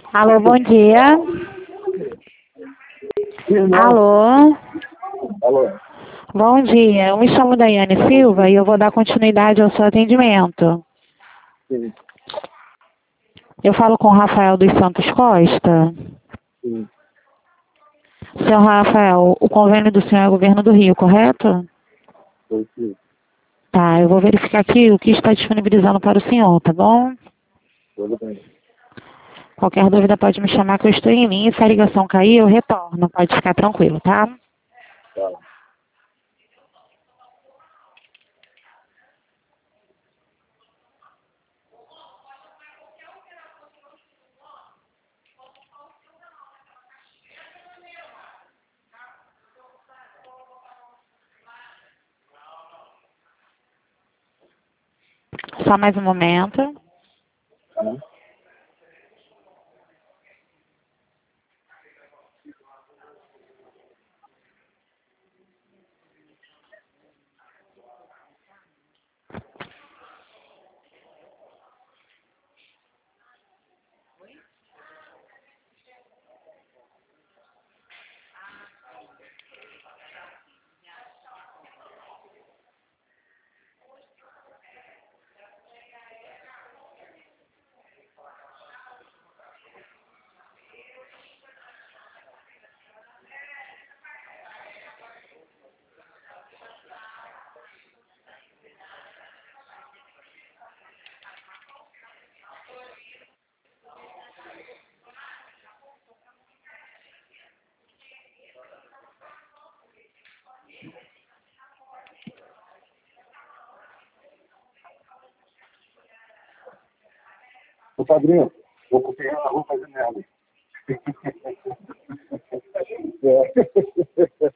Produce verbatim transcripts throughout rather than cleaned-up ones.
Alô, bom dia. Alô. Alô. Bom dia. Eu me chamo Daiane Silva e eu vou dar continuidade ao seu atendimento. Sim. Eu falo com o Rafael dos Santos Costa. Sim. Senhor Rafael, o convênio do senhor é governo do Rio, correto? Foi sim. Tá, eu vou verificar aqui o que está disponibilizando para o senhor, tá bom? Tudo bem. Qualquer dúvida pode me chamar que eu estou em linha. Se a ligação cair, eu retorno. Pode ficar tranquilo, tá? Tá. Só mais um momento. Tá. Ô, padrinho, vou copiar na rua fazer merda. É.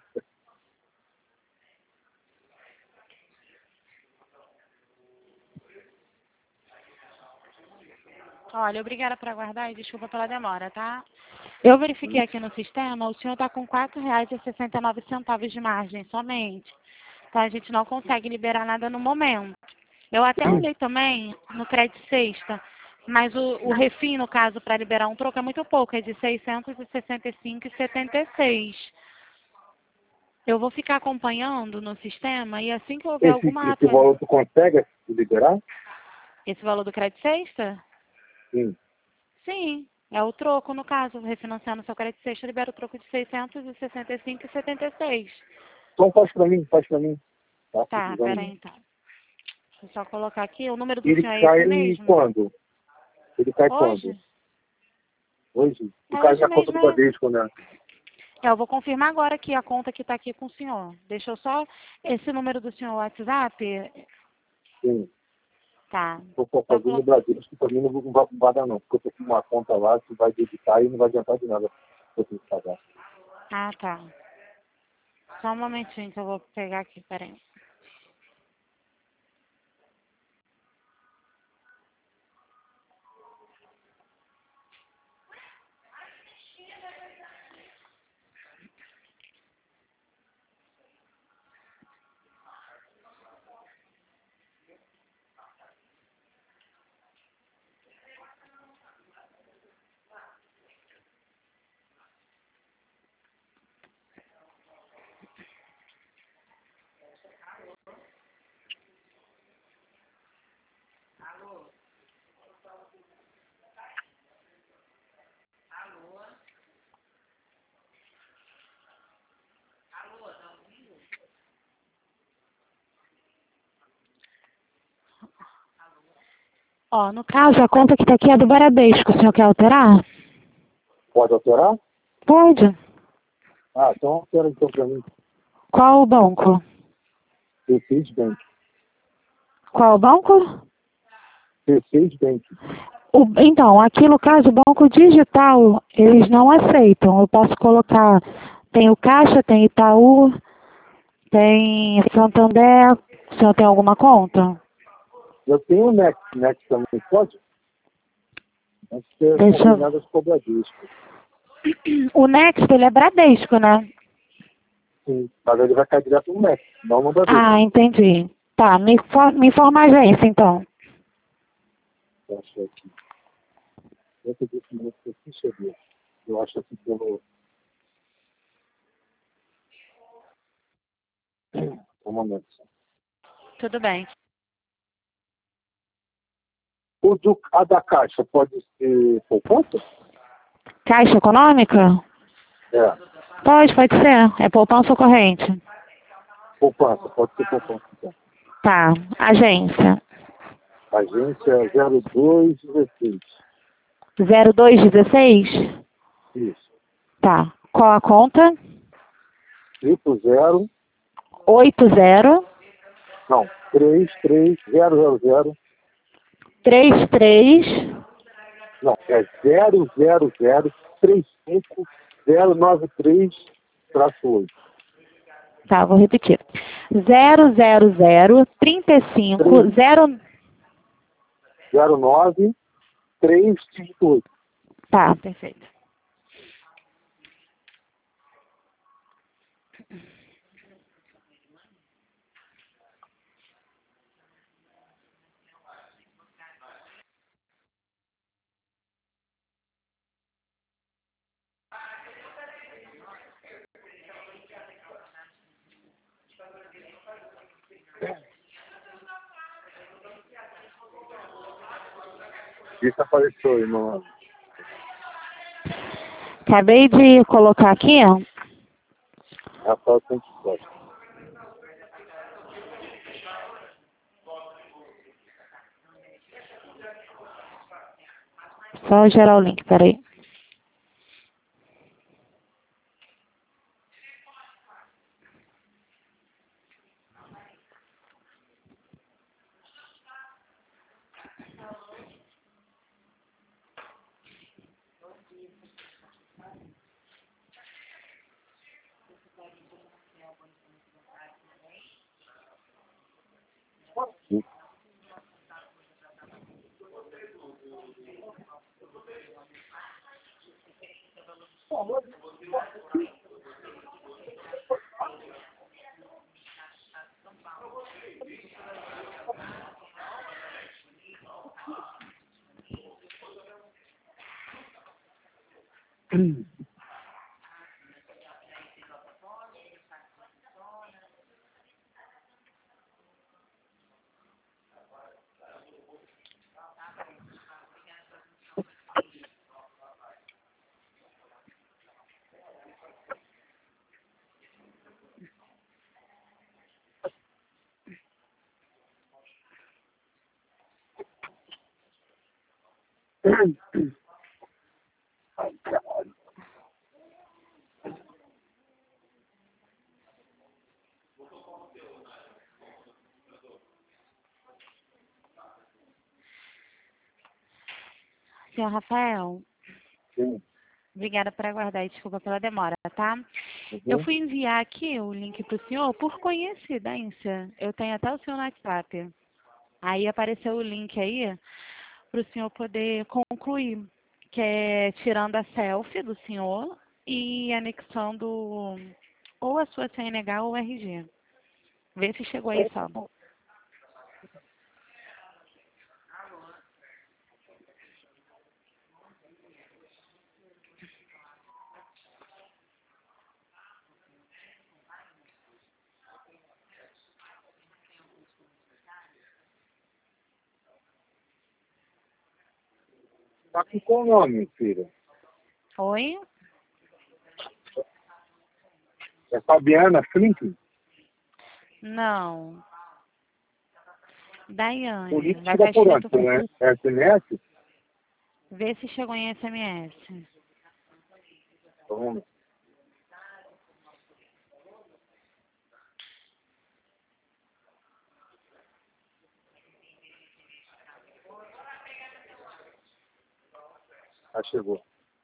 Olha, obrigada por aguardar e desculpa pela demora, tá? Eu verifiquei aqui no sistema, o senhor está com quatro reais e sessenta e nove centavos de margem somente. Então a gente não consegue liberar nada no momento. Eu até olhei também no crédito sexta, mas o, o refim, no caso, para liberar um troco é muito pouco, é de seiscentos e sessenta e cinco reais e setenta e seis centavos. Eu vou ficar acompanhando no sistema e assim que houver Esse, alguma esse atualização... valor tu consegue liberar? Esse valor do crédito sexta? Sim. Sim, é o troco, no caso, refinanciando seu crédito sexta, libera o troco de seiscentos e sessenta e cinco reais e setenta e seis centavos. Então faz pra mim, faz pra mim. Tá Tá, precisando. peraí então. Deixa eu só colocar aqui, o número do Ele senhor é esse cai mesmo? quando? Ele cai quando? Hoje? Hoje? Ele É cai hoje na conta do mesmo, é. Bradesco, né? É, eu vou confirmar agora aqui a conta que está aqui com o senhor. Deixa eu só... Esse número do senhor WhatsApp? Sim. Tá. Vou for Só fazer colo... no Bradesco, pra mim não vai, não vai dar não, porque eu tô com uma conta lá que vai debitar e não vai adiantar de nada eu tenho que pagar. Ah, tá. Só um momentinho que eu vou pegar aqui, peraí. Ó, no caso, a conta que está aqui é do Bradesco. O senhor quer alterar? Pode alterar? Pode. Ah, então altera então pra mim. Qual o banco? T seis Bank. Qual o banco? T seis Bank. O, então, aqui no caso, o banco digital, eles não aceitam. Eu posso colocar, tem o Caixa, tem Itaú, tem Santander. O senhor tem alguma conta? Eu tenho o Next. Next também pode? Antes de ser Deixa eu... combinadas com o Bradesco. O Next, ele é Bradesco, né? Sim, mas ele vai cair direto no Next, não no Bradesco. Ah, entendi. Tá, me, for, me informa a agência, então. Deixa eu aqui. dentro desse momento que eu cheguei. Eu acho assim, pelo... Um momento. Tudo bem. O do, a da Caixa pode ser poupança? Caixa Econômica? É, Pode, pode ser. É poupança ou corrente? poupança, pode ser poupança. Então. Tá. Agência. Agência zero dois dezesseis. zero dois dezesseis? Isso. Tá. Qual a conta? Triplo zero, oito zero não, três três zero zero zero, três três. não, é zero zero zero três cinco zero nove três traço oito. Tá, vou repetir. zero zero zero trinta e cinco zero. zero nove três oito. Tá, perfeito. Isso apareceu aí, no... Acabei de colocar aqui, ó. Rafael Santos Costa. Só gerar o link, peraí. Ai, caralho. Senhor Rafael, Sim. obrigada por aguardar e desculpa pela demora, tá? Eu Uhum. fui enviar aqui o link para o senhor por coincidência. Eu tenho até o seu WhatsApp. Aí apareceu o link aí para o senhor poder concluir, que é tirando a selfie do senhor e anexando ou a sua C N H ou o R G. Vê se chegou aí só. Tá com qual nome, filha? Oi? É Fabiana Flink? Não. O Daiane. link Vai chega estar por onde? escrito. Por S M S? Vê se chegou em S M S. Então, vamos ver. Ah, chegou.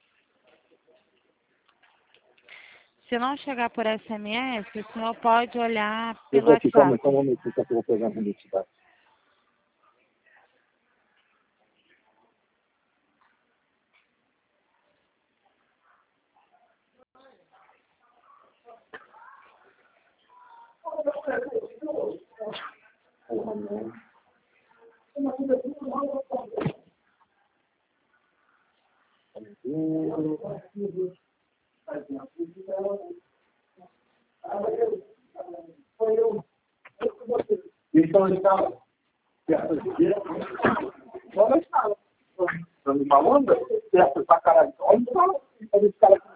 Se não chegar por S M S, o senhor pode olhar Eu pelo vou aqui, calma, WhatsApp. só um momentinho que eu vou pegar a identidade. Porra, não. Então, ele estava. Olha a escala. Estamos uma onda? Certo, pra caralho. Olha a escala. Olha a escala aqui.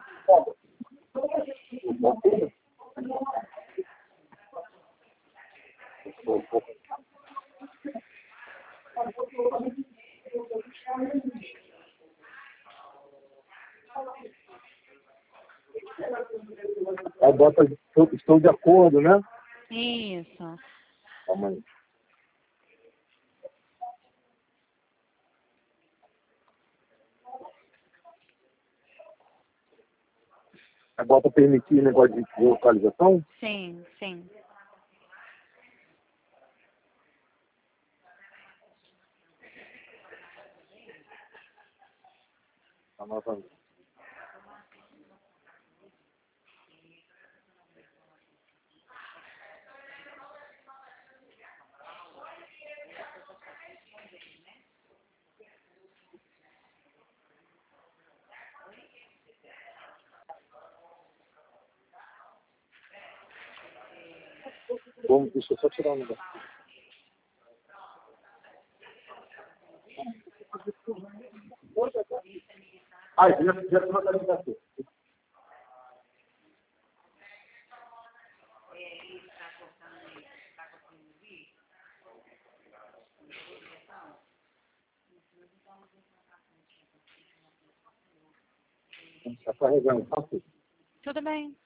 Aí bota, estou de acordo, né? Isso. Calma aí. Aí bota permitir negócio de localização? Sim, sim. Tá novamente. Vamos, deixa eu só tirar um negócio. Ah, já, já tem uma localização. Está carregando, tá? Tudo bem.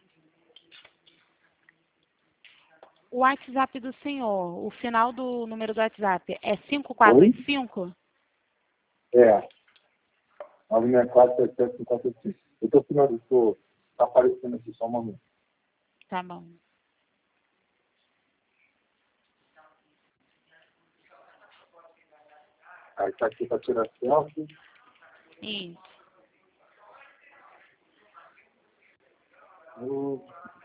O WhatsApp do senhor, o final do número do WhatsApp é cinco quatro oito cinco? É. nove seis quatro, sete sete cinco quatro seis. Eu estou finalizando, estou aparecendo aqui só um momento. Tá bom. Aí está aqui para tirar selfie. Isso. Hum.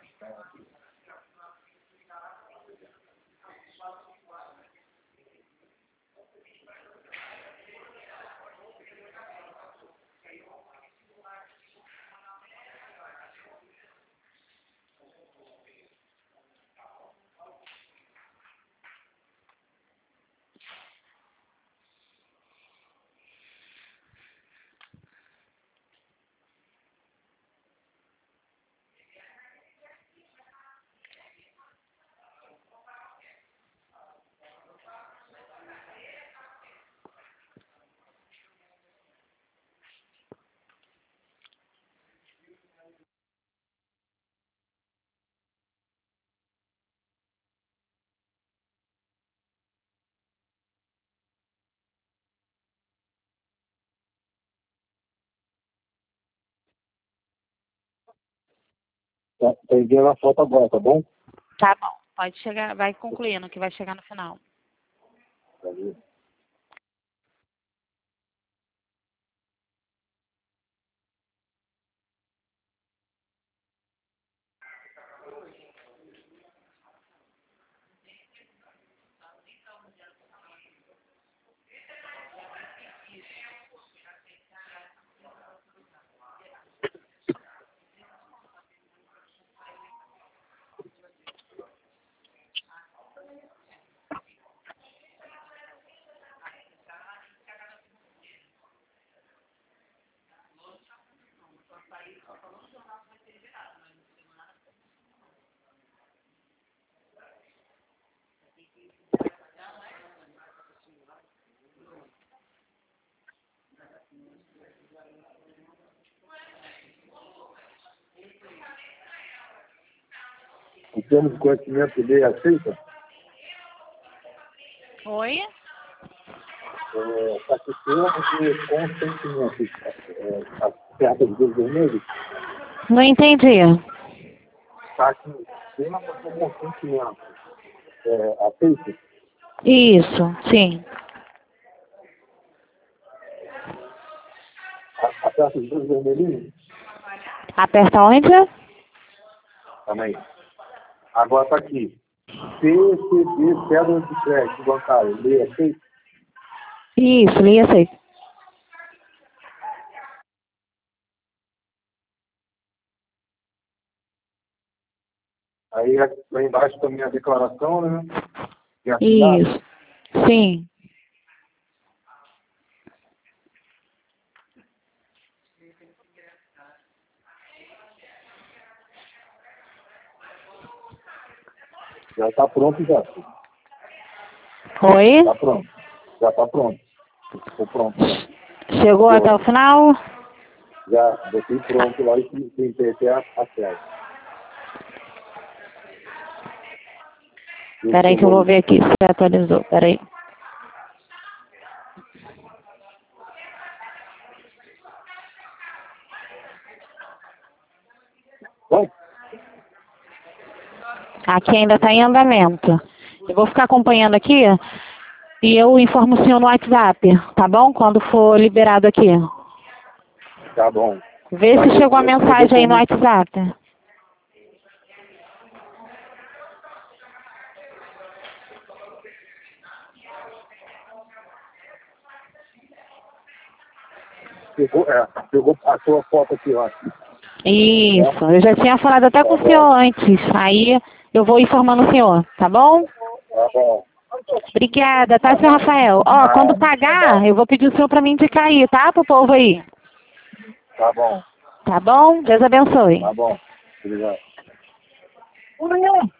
Tá, tá enviando a foto agora, tá bom? Tá bom. Pode chegar, vai concluindo, que vai chegar no final. Valeu. Em termos de conhecimento dele, aceita? Oi? Está aqui termos de consentimento. É, aperta os dois vermelhos. Não entendi. Está aqui termos de consentimento. É, aceita? Isso, sim. A- Aperta os dois vermelhinhos. Aperta onde? Calma aí. Agora está aqui. P C D, cédula de crédito bancário. Lê, aceita? Isso, li aceito. Aí lá embaixo também a declaração, né? E Isso. Sim. Já está pronto já. Oi? Está pronto. Já está pronto. Ficou pronto. Já. Chegou até o final? Já botei pronto lá e tentei até a, a tela. Peraí que eu vou ver aqui se atualizou. Peraí. Vai. Aqui ainda está em andamento. Eu vou ficar acompanhando aqui e eu informo o senhor no WhatsApp, tá bom? Quando for liberado aqui. Tá bom. Vê Mas se chegou a eu- eu mensagem aí no vou como- WhatsApp. Pegou, é, pegou a sua foto aqui, ó. Isso, eu já tinha falado até com o senhor antes. Aí eu vou informando o senhor, tá bom? Tá bom. Obrigada, tá, senhor Rafael? Ó, quando pagar, eu vou pedir o senhor pra me indicar aí, tá, pro povo aí? Tá bom. Tá bom? Deus abençoe. Tá bom. Obrigado.